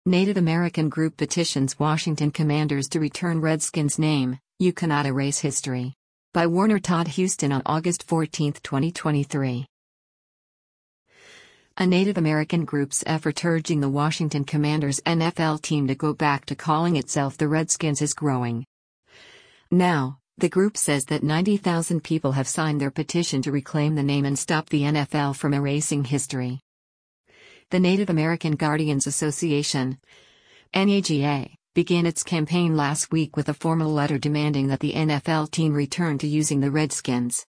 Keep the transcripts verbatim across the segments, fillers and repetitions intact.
Native American group petitions Washington Commanders to return Redskins name, "You Cannot Erase History." By Warner Todd Huston on August fourteenth, twenty twenty-three. A Native American group's effort urging the Washington Commanders N F L team to go back to calling itself the Redskins is growing. Now, the group says that ninety thousand people have signed their petition to reclaim the name and stop the N F L from erasing history. The Native American Guardians Association, N A G A, began its campaign last week with a formal letter demanding that the N F L team return to using the Redskins.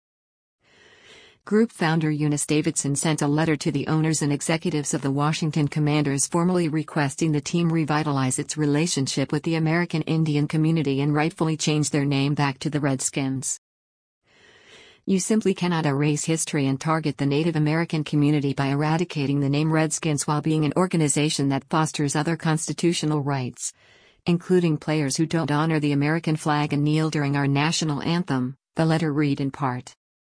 Group founder Eunice Davidson sent a letter to the owners and executives of the Washington Commanders formally requesting the team revitalize its relationship with the American Indian community and rightfully change their name back to the Redskins. You simply cannot erase history and target the Native American community by eradicating the name Redskins while being an organization that fosters other constitutional rights, including players who don't honor the American flag and kneel during our national anthem, the letter read in part.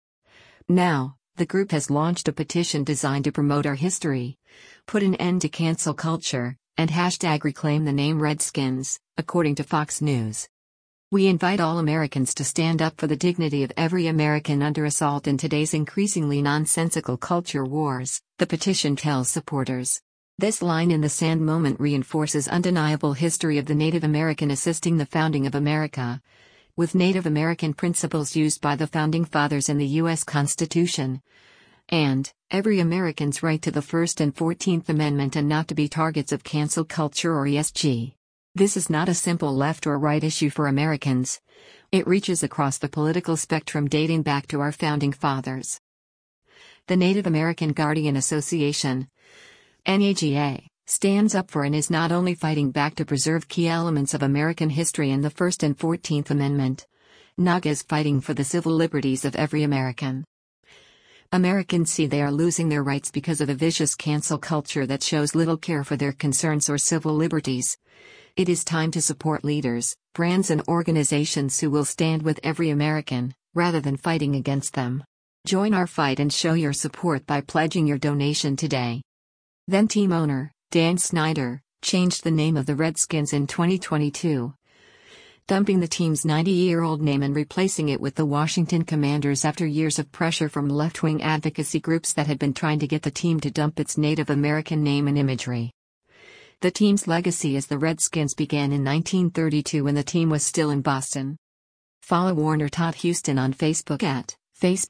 Now, the group has launched a petition designed to promote our history, put an end to cancel culture, and hashtag reclaim the name Redskins, according to Fox News. We invite all Americans to stand up for the dignity of every American under assault in today's increasingly nonsensical culture wars, the petition tells supporters. This line in the sand moment reinforces undeniable history of the Native American assisting the founding of America, with Native American principles used by the Founding Fathers in the U S Constitution, and every American's right to the First and Fourteenth Amendment and not to be targets of cancel culture or E S G. This is not a simple left or right issue for Americans. It reaches across the political spectrum dating back to our Founding Fathers. The Native American Guardian Association, N A G A, stands up for and is not only fighting back to preserve key elements of American history and the First and Fourteenth Amendment. N A G A is fighting for the civil liberties of every American. Americans see they are losing their rights because of a vicious cancel culture that shows little care for their concerns or civil liberties. It is time to support leaders, brands and organizations who will stand with every American, rather than fighting against them. Join our fight and show your support by pledging your donation today. Then team owner, Dan Snyder, changed the name of the Redskins in twenty twenty-two, dumping the team's ninety-year-old name and replacing it with the Washington Commanders after years of pressure from left-wing advocacy groups that had been trying to get the team to dump its Native American name and imagery. The team's legacy as the Redskins began in nineteen thirty-two when the team was still in Boston. Follow Warner Todd Huston on Facebook at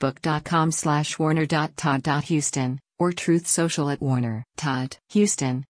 facebook.com slash warner.todd.huston or Truth Social at Warner Todd Huston.